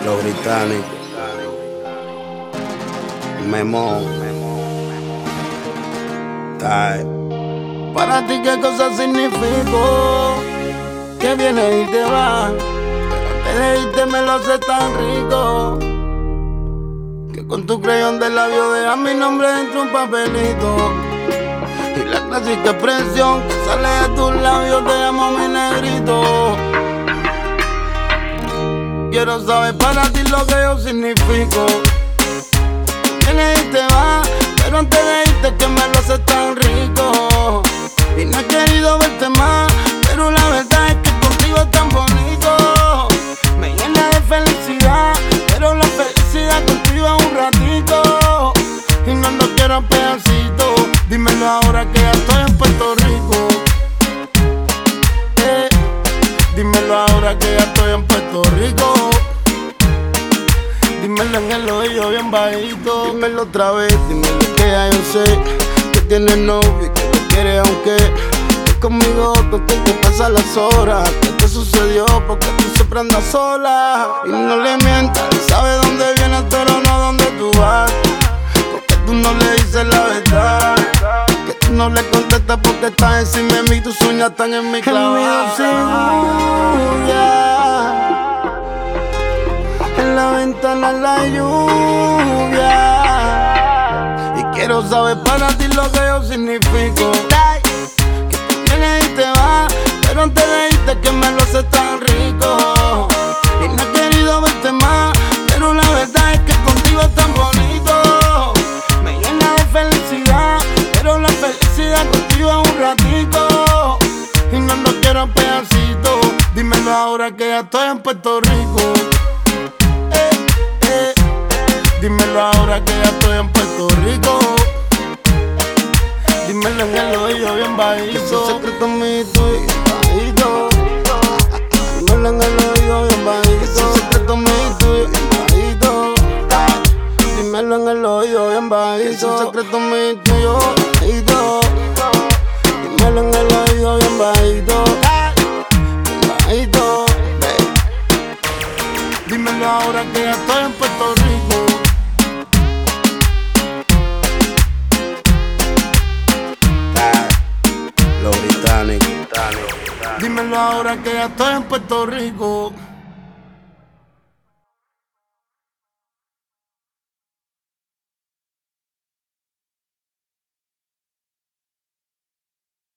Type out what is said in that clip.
Los británicos, Memo, Type. Para ti qué cosa significó que viene y te va, pero antes de irte me lo hace tan rico que con tu crayón de labio dejas mi nombre dentro de un papelito. Y la clásica expresión que sale de tus labios te llamo mi negrito. Quiero saber para ti lo que yo significo. Vienes y te vas, pero antes de irte que me lo haces tan rico. Y no he querido verte más, pero la verdad es que contigo es tan bonito. Me llena de felicidad, pero la felicidad contigo es un ratito. Y no lo quiero a pedacitos. Dímelo ahora que ya estoy en Puerto Rico. Dímelo ahora que ya estoy en Puerto Rico. Dímelo en el oído bien bajito. Dímelo otra vez, dímelo que ya yo sé que tienes novio y que lo quieres aunque estés conmigo todo el tiempo pasan las horas. ¿Qué te sucedió? Porque tú siempre andas sola. Y no le mientas, sabe dónde vienes pero no dónde tú vas. Porque tú no le dices la verdad. Que tú no le contestas porque estás encima de mí. Tus uñas están en mi clavada. En la ventana la lluvia. Y quiero saber para ti lo que yo significo. Que tú vienes y te vas, pero antes de irte que me lo haces tan rico. Y no he querido verte más, pero la verdad es que contigo es tan bonito. Me llena de felicidad, pero la felicidad contigo es un ratito. Y no lo quiero en pedacitos. Dímelo ahora que ya estoy en Puerto Rico. Dímelo ahora que ya estoy en Puerto Rico. Dímelo en el oído bien bajito. Es un secreto mío y bajito. Dímelo en el oído bien bajito. Es un secreto mío y bajito. Dímelo en el oído bien bajito. Es un secreto mío y bajito. Dímelo en el oído bien bajito. Bajito. Dímelo ahora que ya estoy en Puerto Rico. Los británicos. Dímelo ahora que ya estoy en Puerto Rico.